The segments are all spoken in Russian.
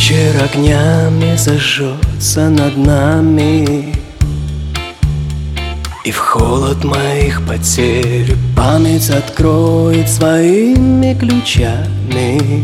Вечер огнями зажжется над нами, и в холод моих потерь память откроет своими ключами.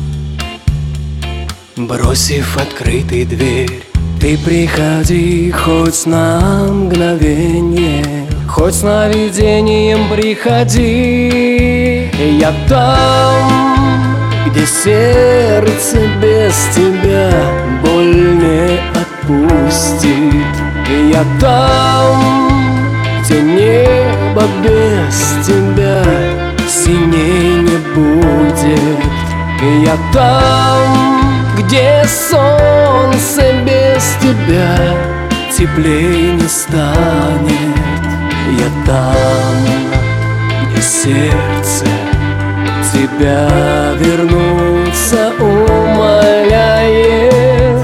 Бросив открытой дверь, ты приходи хоть на мгновенье, хоть сновидением приходи. Я там, где сердце без тебя боль не отпустит. Я там, где небо без тебя синей не будет. Я там, где солнце без тебя теплей не станет. Я там, где сердце тебя вернуться умоляет.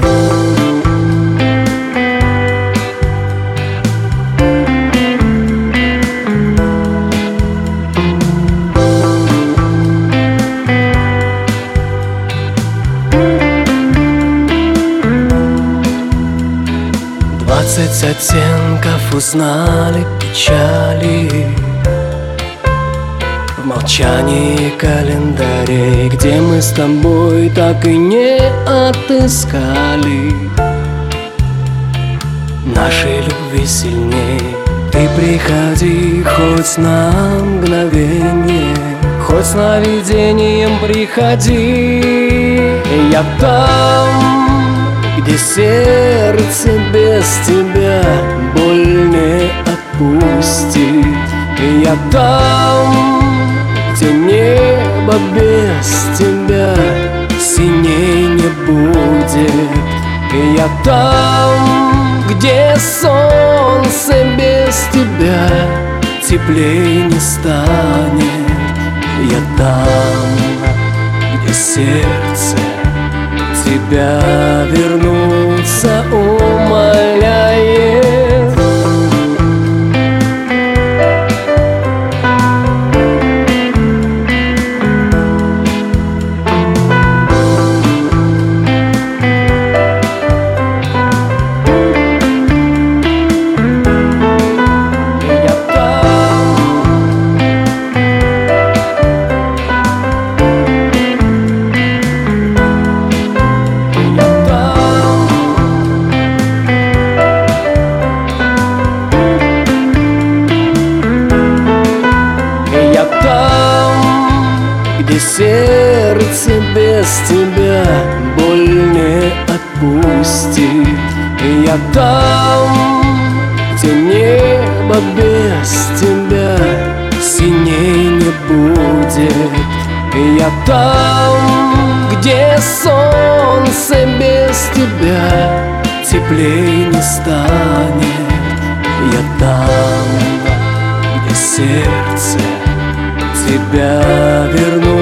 20 оттенков узнали печали в молчании календарей, где мы с тобой так и не отыскали нашей любви сильней. Ты приходи хоть на мгновенье, хоть сновидением приходи. Я там, где сердце без тебя боль не отпустит. Я там, где небо без тебя синей не будет. Я там, где солнце без тебя теплей не станет. Я там, где сердце тебя вернуться умоляет. Где сердце без тебя боль не отпустит. Я там, где небо без тебя синей не будет. Я там, где солнце без тебя теплей не станет. Я там, где сердце тебя верну.